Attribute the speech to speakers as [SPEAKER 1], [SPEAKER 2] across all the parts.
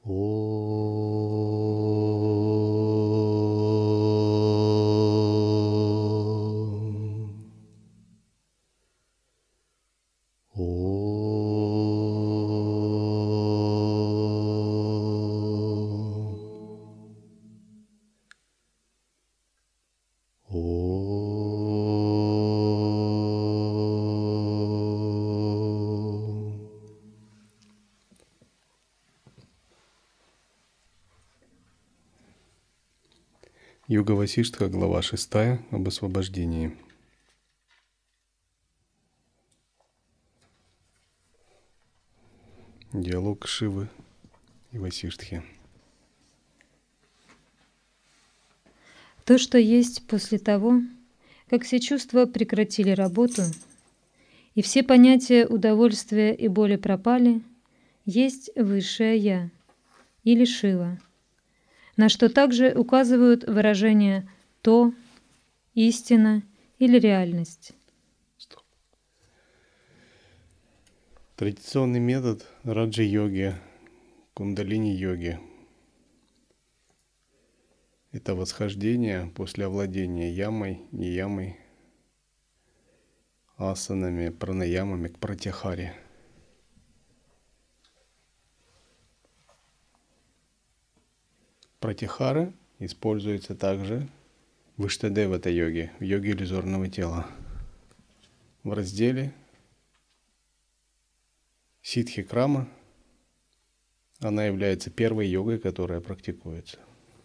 [SPEAKER 1] Йога Васиштха, глава 6, об освобождении. Диалог Шивы и Васиштхи.
[SPEAKER 2] То, что есть после того, как все чувства прекратили работу, и все понятия удовольствия и боли пропали, есть Высшее Я или Шива, на что также указывают выражения «то», «истина» или «реальность».
[SPEAKER 1] Традиционный метод раджа-йоги, кундалини-йоги – это восхождение после овладения ямой, ниямой, асанами, пранаямами к пратяхаре. Пратяхара используется также в Иштадевата-йоге, в йоге иллюзорного тела. В разделе Сиддхи-крама она является первой йогой, которая практикуется.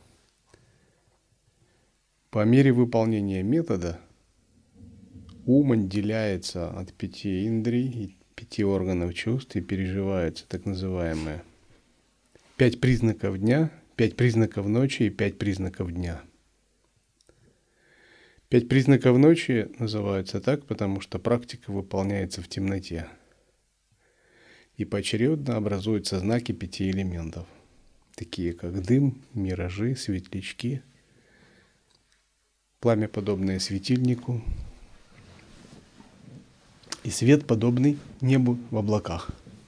[SPEAKER 1] По мере выполнения метода ум отделяется от 5 индрий и 5 органов чувств и переживается так называемые 5 признаков дня, 5 признаков ночи и 5 признаков дня. 5 признаков ночи называются так, потому что практика выполняется в темноте. И поочередно образуются знаки 5 элементов, такие как дым, миражи, светлячки, пламя, подобное светильнику, и свет, подобный небу в облаках.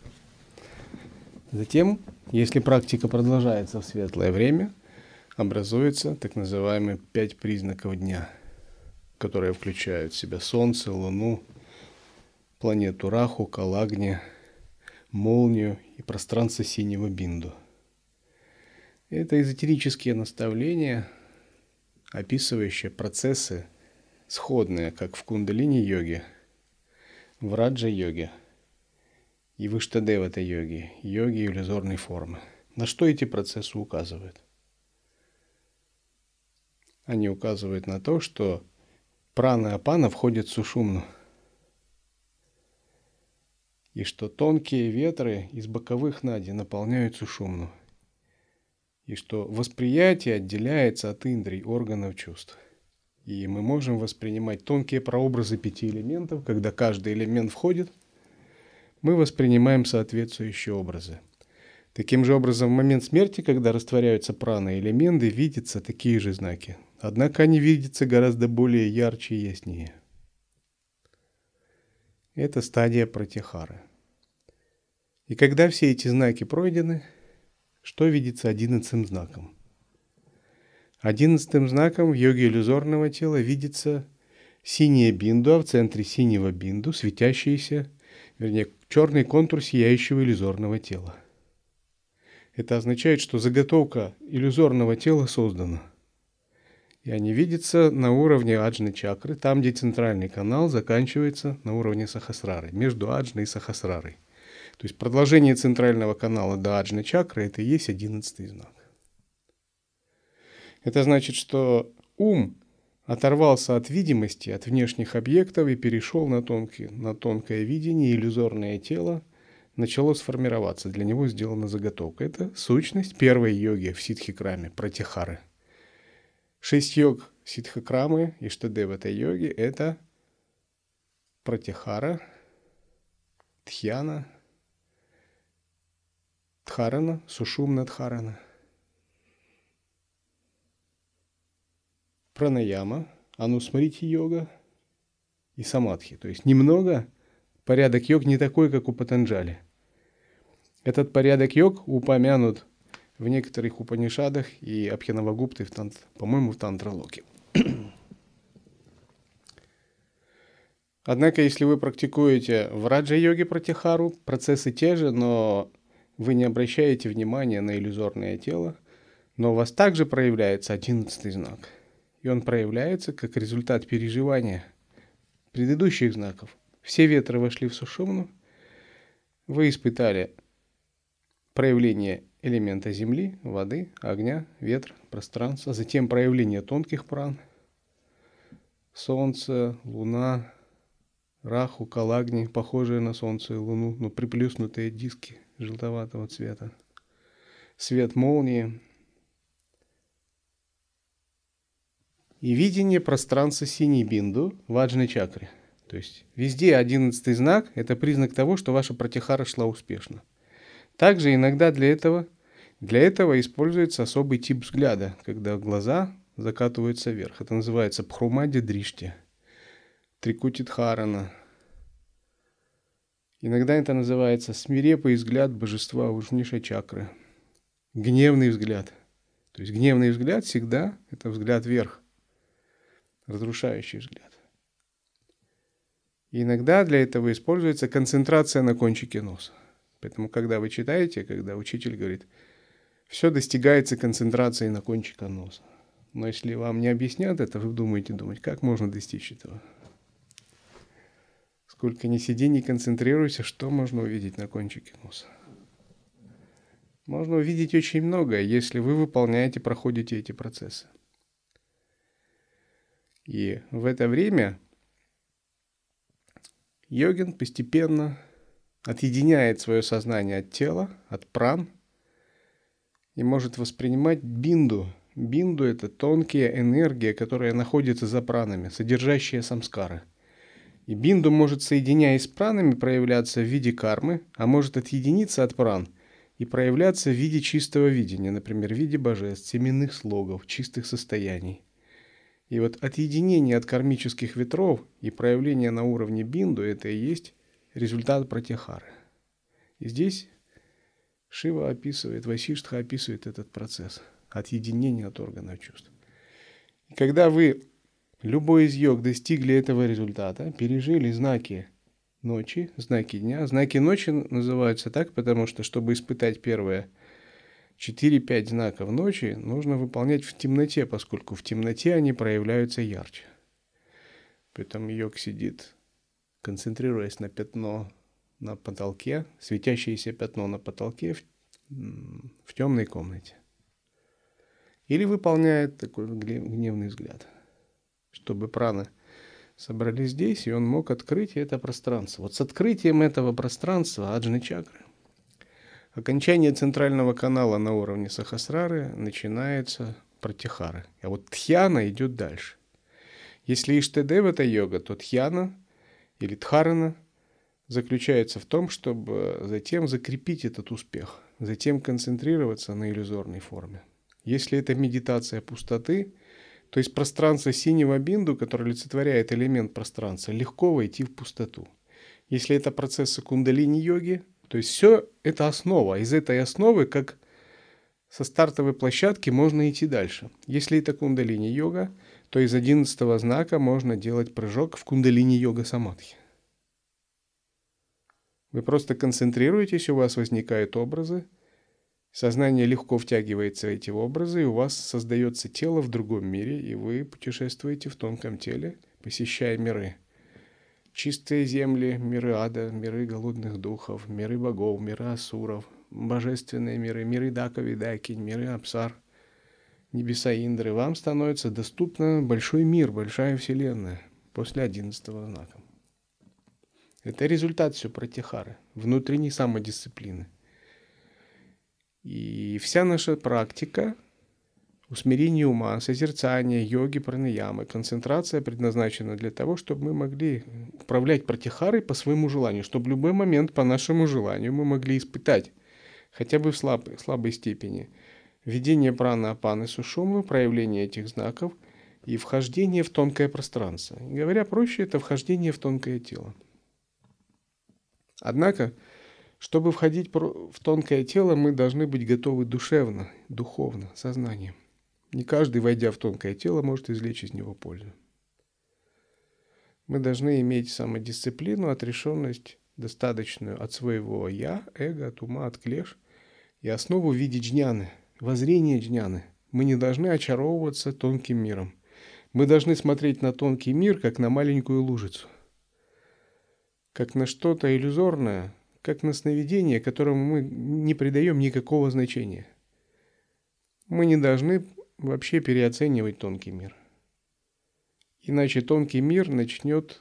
[SPEAKER 1] Затем, если практика продолжается в светлое время, образуется так называемые 5 признаков дня, которые включают в себя Солнце, Луну, планету Раху, Калагни, молнию и пространство синего бинду. Это эзотерические наставления, описывающие процессы, сходные как в кундалини-йоге, в раджа-йоге и в иштадевата-йоге, йоге иллюзорной формы. На что эти процессы указывают? Они указывают на то, что прана и апана входят в сушумну, и что тонкие ветры из боковых нади наполняют сушумну, и что восприятие отделяется от индрий, органов чувств. И мы можем воспринимать тонкие прообразы 5 элементов, когда каждый элемент входит, мы воспринимаем соответствующие образы. Таким же образом, в момент смерти, когда растворяются праны и элементы, видятся такие же знаки. Однако они видятся гораздо более ярче и яснее. Это стадия пратяхары. И когда все эти знаки пройдены, что видится 11-м знаком? 11-м знаком в йоге иллюзорного тела видится синяя бинду, а в центре синего бинду светящийся, черный контур сияющего иллюзорного тела. Это означает, что заготовка иллюзорного тела создана. И они видятся на уровне аджны чакры, там, где центральный канал заканчивается на уровне сахасрары, между аджной и сахасрарой. То есть продолжение центрального канала до аджны чакры – это и есть 11-й знак. Это значит, что ум оторвался от видимости, от внешних объектов и перешел на тонкое видение, иллюзорное тело начало сформироваться. Для него сделана заготовка. Это сущность первой йоги в Сиддхи-краме, пратяхары. 6 йог Сиддхи-крамы и Иштадевата-йоги – это пратяхара, дхьяна, дхарана, сушумна дхарана, пранаяма, анусмрити-йога и самадхи. То есть немного порядок йог не такой, как у Патанджали. Этот порядок йог упомянут в некоторых Упанишадах и Абхинавагупты, по-моему, в Тантралоке. Однако, если вы практикуете в раджа-йоге пратихару, процессы те же, но вы не обращаете внимания на иллюзорное тело, но у вас также проявляется 11-й знак. И он проявляется как результат переживания предыдущих знаков. Все ветры вошли в сушумну, вы испытали проявление элемента земли, воды, огня, ветра, пространства, затем проявление тонких пран, солнце, луна, Раху, Калагни, похожие на солнце и луну, но приплюснутые диски желтоватого цвета, свет молнии и видение пространства синей бинду в аджной чакре. То есть везде 11-й знак – это признак того, что ваша пратихара шла успешно. Также иногда для этого используется особый тип взгляда, когда глаза закатываются вверх. Это называется пхрумади дришти, трикутидхарана. Иногда это называется смирепый взгляд божества Ужниша чакры. Гневный взгляд. То есть гневный взгляд всегда это взгляд вверх, разрушающий взгляд. И иногда для этого используется концентрация на кончике носа. Поэтому, когда вы читаете, когда учитель говорит, все достигается концентрацией на кончике носа. Но если вам не объяснят это, вы думаете, как можно достичь этого? Сколько ни сиди, не концентрируйся, что можно увидеть на кончике носа? Можно увидеть очень многое, если вы проходите эти процессы. И в это время йогин постепенно отъединяет свое сознание от тела, от пран, и может воспринимать бинду. Бинду – это тонкая энергия, которая находится за пранами, содержащая самскары. И бинду может, соединяясь с пранами, проявляться в виде кармы, а может отъединиться от пран и проявляться в виде чистого видения, например, в виде божеств, семенных слогов, чистых состояний. И вот отъединение от кармических ветров и проявление на уровне бинду – это и есть результат пратихары. И здесь Васиштха описывает этот процесс отъединения от органов чувств. И когда вы, любой из йог, достигли этого результата, пережили знаки ночи, знаки дня. Знаки ночи называются так, потому что, чтобы испытать первые 4-5 знаков ночи, нужно выполнять в темноте, поскольку в темноте они проявляются ярче. Поэтому йог сидит, концентрируясь на пятно на потолке, светящееся пятно на потолке в темной комнате. Или выполняет такой гневный взгляд, чтобы праны собрались здесь, и он мог открыть это пространство. Вот с открытием этого пространства аджны чакры, окончание центрального канала на уровне сахасрары, начинается пратихара. А вот тхьяна идет дальше. Если иштадева это йога, то тхьяна или дхарана заключается в том, чтобы затем закрепить этот успех, затем концентрироваться на иллюзорной форме. Если это медитация пустоты, то есть пространство синего бинду, которое олицетворяет элемент пространства, легко войти в пустоту. Если это процессы кундалини-йоги, то есть все это основа. Из этой основы, как со стартовой площадки, можно идти дальше. Если это кундалини-йога, то из 11-го знака можно делать прыжок в кундалини-йога-самадхи. Вы просто концентрируетесь, у вас возникают образы, сознание легко втягивается в эти образы, и у вас создается тело в другом мире, и вы путешествуете в тонком теле, посещая миры. Чистые земли, миры ада, миры голодных духов, миры богов, миры асуров, божественные миры, миры дака-видаки, миры апсар, небеса Индры. Вам становится доступна большой мир, большая вселенная после 11-го знака. Это результат все пратихары, внутренней самодисциплины. И вся наша практика, усмирение ума, созерцание, йоги, пранаямы, концентрация предназначена для того, чтобы мы могли управлять пратихарой по своему желанию, чтобы в любой момент по нашему желанию мы могли испытать, хотя бы в слабой степени, введение праны, апаны, сушумны, проявление этих знаков и вхождение в тонкое пространство. И говоря проще, это вхождение в тонкое тело. Однако, Чтобы входить в тонкое тело, мы должны быть готовы душевно, духовно, сознанием. Не каждый, войдя в тонкое тело, может извлечь из него пользу. Мы должны иметь самодисциплину, отрешенность достаточную от своего «я», эго, от ума, от клеш, и основу в виде джняны, воззрение джняны. Мы не должны очаровываться тонким миром. Мы должны смотреть на тонкий мир, как на маленькую лужицу, как на что-то иллюзорное, как на сновидение, которому мы не придаем никакого значения. Мы не должны вообще переоценивать тонкий мир. Иначе тонкий мир начнет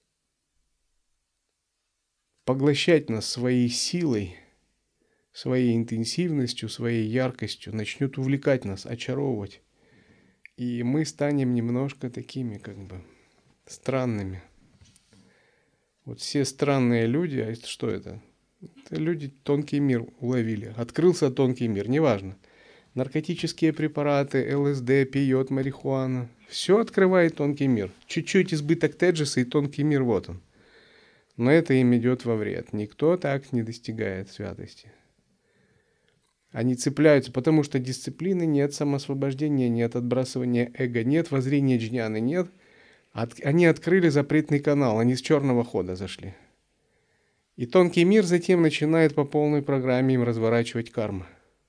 [SPEAKER 1] поглощать нас своей силой, своей интенсивностью, своей яркостью, начнет увлекать нас, очаровывать. И мы станем немножко такими, странными. Вот все странные люди, а что это? Это люди тонкий мир уловили. Открылся тонкий мир, неважно. Наркотические препараты, ЛСД, пиот, марихуана. Все открывает тонкий мир. Чуть-чуть избыток теджеса, и тонкий мир вот он. Но это им идет во вред. Никто так не достигает святости. Они цепляются, потому что дисциплины нет, самоосвобождения нет, отбрасывания эго нет, воззрения джняны нет. Они открыли запретный канал, они с черного хода зашли. И тонкий мир затем начинает по полной программе им разворачивать карму.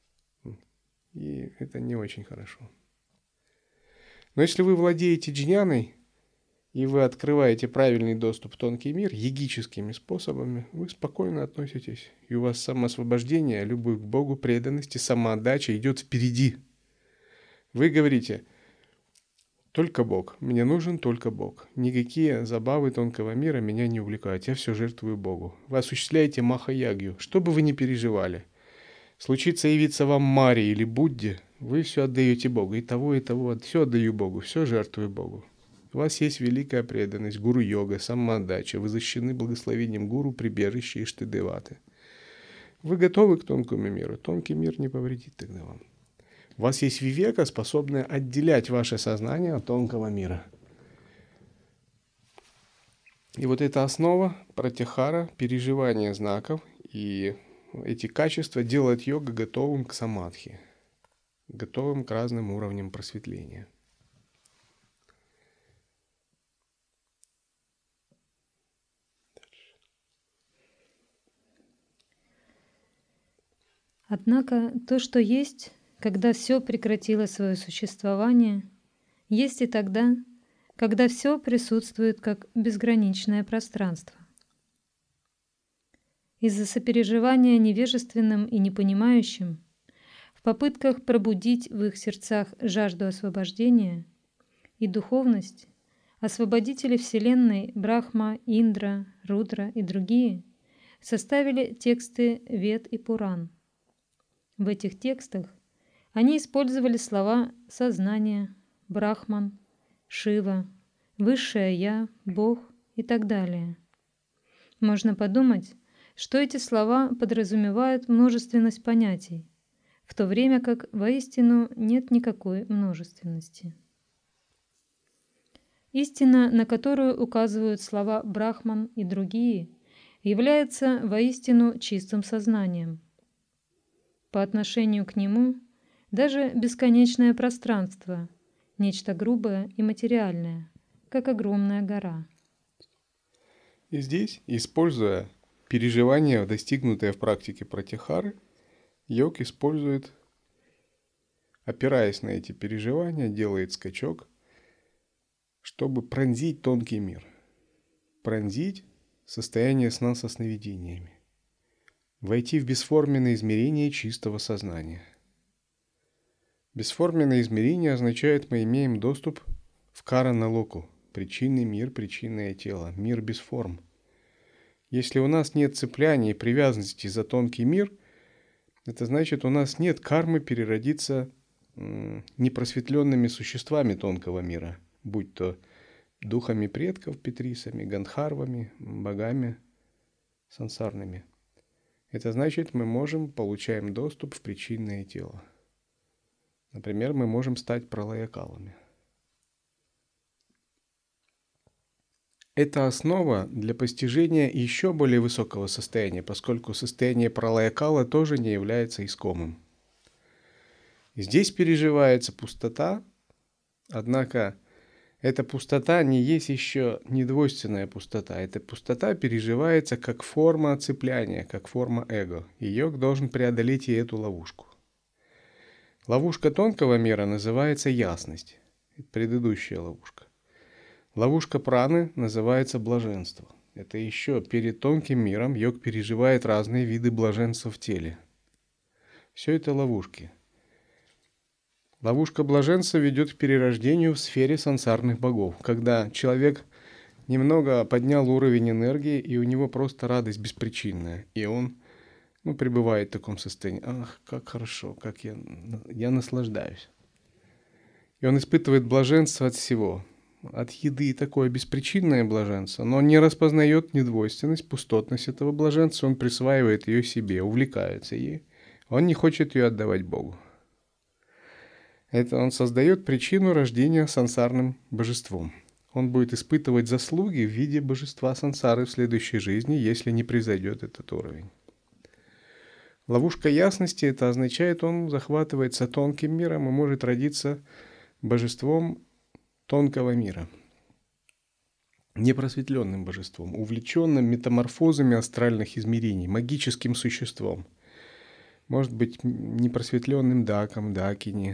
[SPEAKER 1] И это не очень хорошо. Но если вы владеете джняной, и вы открываете правильный доступ в тонкий мир йогическими способами, вы спокойно относитесь. И у вас самоосвобождение, любовь к Богу, преданность и самоотдача идет впереди. Вы говорите: только Бог, мне нужен только Бог. Никакие забавы тонкого мира меня не увлекают, я все жертвую Богу. Вы осуществляете маха-ягью, что бы вы ни переживали. Случится явиться вам Маре или Будде, вы все отдаете Богу. И того, все отдаю Богу, все жертвую Богу. У вас есть великая преданность, гуру-йога, самоотдача. Вы защищены благословением гуру, прибежище и штедеваты. Вы готовы к тонкому миру. Тонкий мир не повредит тогда вам. У вас есть вивека, способная отделять ваше сознание от тонкого мира. И вот эта основа пратихара, переживание знаков, и эти качества делают йога готовым к самадхи, готовым к разным уровням просветления.
[SPEAKER 2] Однако то, что есть, когда все прекратило свое существование, есть и тогда, когда все присутствует как безграничное пространство. Из-за сопереживания невежественным и непонимающим, в попытках пробудить в их сердцах жажду освобождения и духовность, освободители Вселенной Брахма, Индра, Рудра и другие составили тексты Вед и Пуран. В этих текстах они использовали слова «сознание», «брахман», «шива», «высшее я», «бог» и так далее. Можно подумать, что эти слова подразумевают множественность понятий, в то время как воистину нет никакой множественности. Истина, на которую указывают слова «брахман» и другие, является воистину чистым сознанием. По отношению к нему даже бесконечное пространство — нечто грубое и материальное, как огромная гора.
[SPEAKER 1] И здесь, используя переживания, достигнутые в практике пратихары, йог использует, опираясь на эти переживания, делает скачок, чтобы пронзить тонкий мир, пронзить состояние сна со сновидениями, войти в бесформенное измерение чистого сознания. Бесформенное измерение означает, мы имеем доступ в карана-локу, причинный мир, причинное тело, мир без форм. Если у нас нет цепляния и привязанности за тонкий мир, это значит, у нас нет кармы переродиться непросветленными существами тонкого мира, будь то духами предков, петрисами, гандхарвами, богами сансарными. Это значит, мы получаем доступ в причинное тело. Например, мы можем стать пралаякалами. это основа для постижения еще более высокого состояния, поскольку состояние пралая-кала тоже не является искомым. И здесь переживается пустота, однако эта пустота не есть еще недвойственная пустота. Эта пустота переживается как форма цепляния, как форма эго. И йог должен преодолеть и эту ловушку. Ловушка тонкого мира называется ясность. Это предыдущая ловушка. Ловушка праны называется блаженство. Это еще перед тонким миром йог переживает разные виды блаженства в теле. Все это ловушки. Ловушка блаженства ведет к перерождению в сфере сансарных богов, когда человек немного поднял уровень энергии, и у него просто радость беспричинная, и он пребывает в таком состоянии. Ах, как хорошо, как я наслаждаюсь. И он испытывает блаженство от всего. От еды такое беспричинное блаженство, но он не распознает недвойственность, пустотность этого блаженства, он присваивает ее себе, увлекается ей. Он не хочет ее отдавать Богу. Это он создает причину рождения сансарным божеством. Он будет испытывать заслуги в виде божества сансары в следующей жизни, если не произойдет этот уровень. Ловушка ясности — это означает, он захватывается тонким миром и может родиться божеством тонкого мира. Непросветленным божеством, увлеченным метаморфозами астральных измерений, магическим существом. Может быть, непросветленным Даком, Дакини,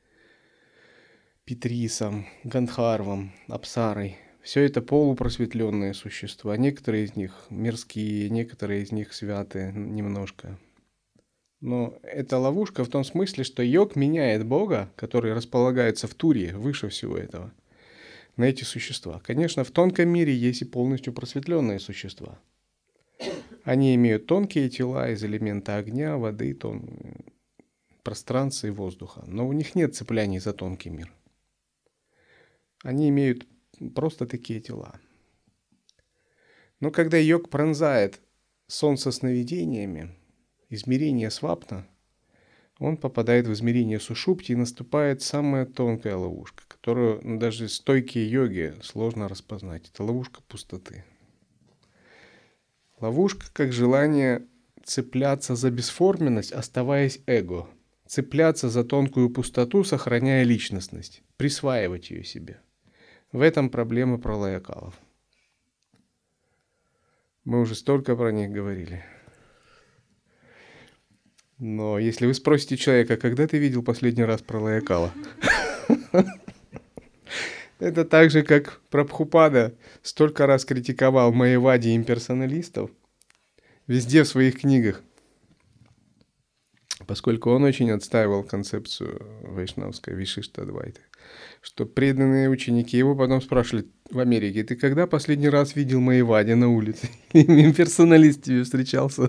[SPEAKER 1] Питрисом, Гандхарвом, Апсарой. Все это полупросветленные существа. Некоторые из них мирские, некоторые из них святые немножко. Но это ловушка в том смысле, что йог меняет Бога, который располагается в Турии, выше всего этого, на эти существа. Конечно, в тонком мире есть и полностью просветленные существа. Они имеют тонкие тела из элемента огня, воды, пространства и воздуха. Но у них нет цепляний за тонкий мир. Они имеют просто такие тела. Но когда йог пронзает солнце сновидениями, измерение свапна, он попадает в измерение сушупти, и наступает самая тонкая ловушка, которую даже стойкие йоги сложно распознать. Это ловушка пустоты. Ловушка как желание цепляться за бесформенность, оставаясь эго. Цепляться за тонкую пустоту, сохраняя личностность. Присваивать ее себе. В этом проблема пралая-калов. Мы уже столько про них говорили. Но если вы спросите человека, когда ты видел последний раз пралая-кала? Это так же, как Прабхупада столько раз критиковал майявади имперсоналистов везде в своих книгах, поскольку он очень отстаивал концепцию вайшнавской Вишиштадвайты, что преданные ученики его потом спрашивали в Америке: ты когда последний раз видел майявади на улице? Имперсоналист тебе встречался?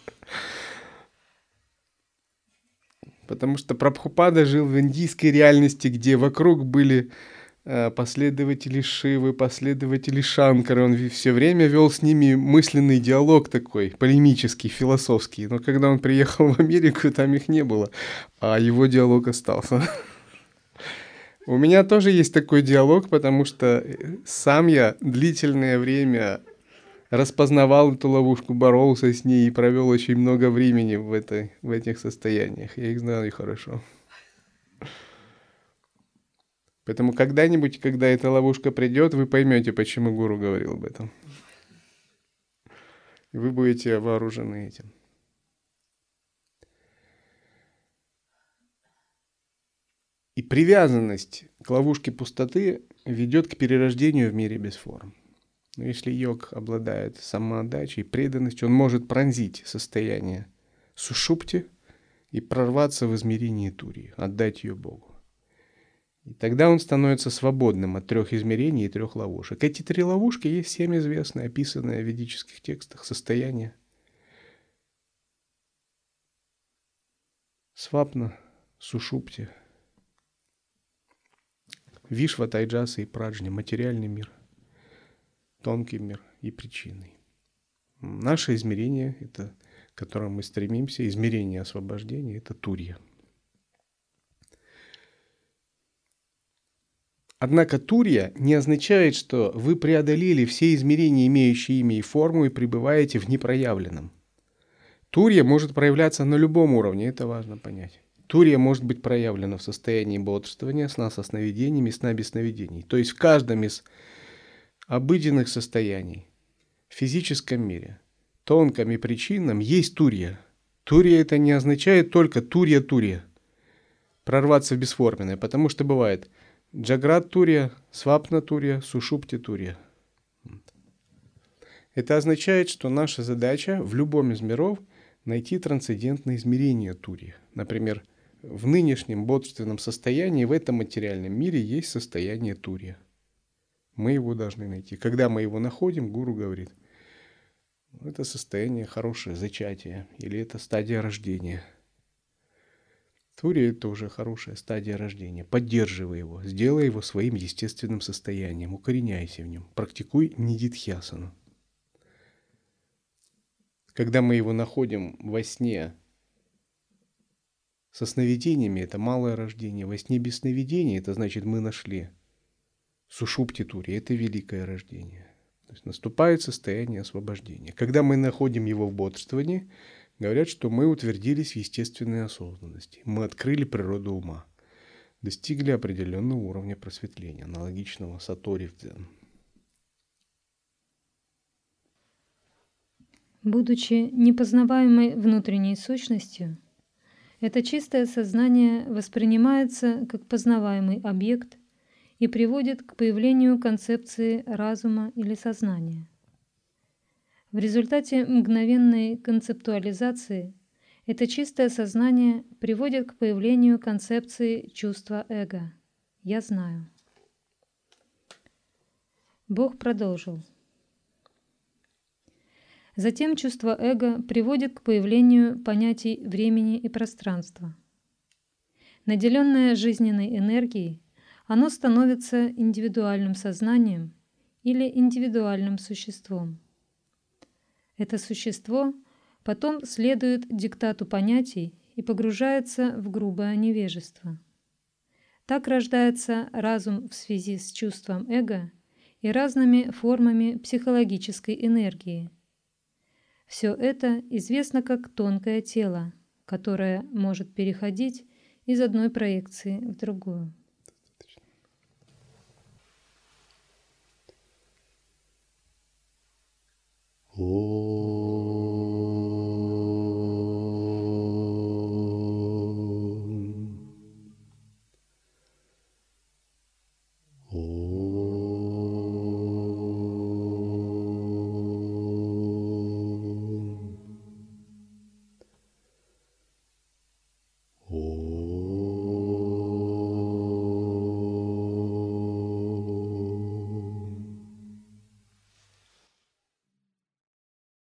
[SPEAKER 1] Потому что Прабхупада жил в индийской реальности, где вокруг были последователи Шивы, последователи Шанкары. Он все время вел с ними мысленный диалог такой, полемический, философский. Но когда он приехал в Америку, там их не было, а его диалог остался. У меня тоже есть такой диалог, потому что сам я длительное время распознавал эту ловушку, боролся с ней и провел очень много времени в этих состояниях. Я их знаю хорошо. Поэтому когда-нибудь, когда эта ловушка придет, вы поймете, почему гуру говорил об этом. И вы будете вооружены этим. И привязанность к ловушке пустоты ведет к перерождению в мире без форм. Но если йог обладает самоотдачей, преданностью, он может пронзить состояние сушупти и прорваться в измерение Турии, отдать ее Богу. И тогда он становится свободным от 3 измерений и 3 ловушек. Эти 3 ловушки есть всем известные, описанные в ведических текстах, состояния свапна, сушупти, вишва, тайджаса и праджня, материальный мир, тонкий мир и причинный. Наше измерение, это, к которому мы стремимся, измерение освобождения, это турья. Однако турья не означает, что вы преодолели все измерения, имеющие имя и форму, и пребываете в непроявленном. Турья может проявляться на любом уровне, это важно понять. Турья может быть проявлена в состоянии бодрствования, сна со сновидениями, сна без сновидений. То есть в каждом из обыденных состояний в физическом мире, тонком и причинном, есть турья. Турья это не означает только турья-турья, прорваться в бесформенное, потому что бывает джаграт турья, свапна турья, сушупти турья. Это означает, что наша задача в любом из миров найти трансцендентное измерение турья. Например, в нынешнем бодрственном состоянии, в этом материальном мире есть состояние турья. Мы его должны найти. Когда мы его находим, гуру говорит, это состояние хорошее, зачатие, или это стадия рождения. Турья – это уже хорошая стадия рождения. Поддерживай его, сделай его своим естественным состоянием, укореняйся в нем, практикуй нидидхьясану. Когда мы его находим во сне со сновидениями, это малое рождение. Во сне без сновидений, это значит, мы нашли сушупти турья, это великое рождение. То есть наступает состояние освобождения. Когда мы находим его в бодрствовании, говорят, что мы утвердились в естественной осознанности. Мы открыли природу ума. Достигли определенного уровня просветления, аналогичного сатори в дзен.
[SPEAKER 2] Будучи непознаваемой внутренней сущностью, это чистое сознание воспринимается как познаваемый объект и приводит к появлению концепции разума или сознания. В результате мгновенной концептуализации это чистое сознание приводит к появлению концепции чувства эго «я знаю». Бог продолжил. Затем чувство эго приводит к появлению понятий времени и пространства. Наделенное жизненной энергией, оно становится индивидуальным сознанием или индивидуальным существом. Это существо потом следует диктату понятий и погружается в грубое невежество. Так рождается разум в связи с чувством эго и разными формами психологической энергии. Все это известно как тонкое тело, которое может переходить из одной проекции в другую.
[SPEAKER 1] Oh.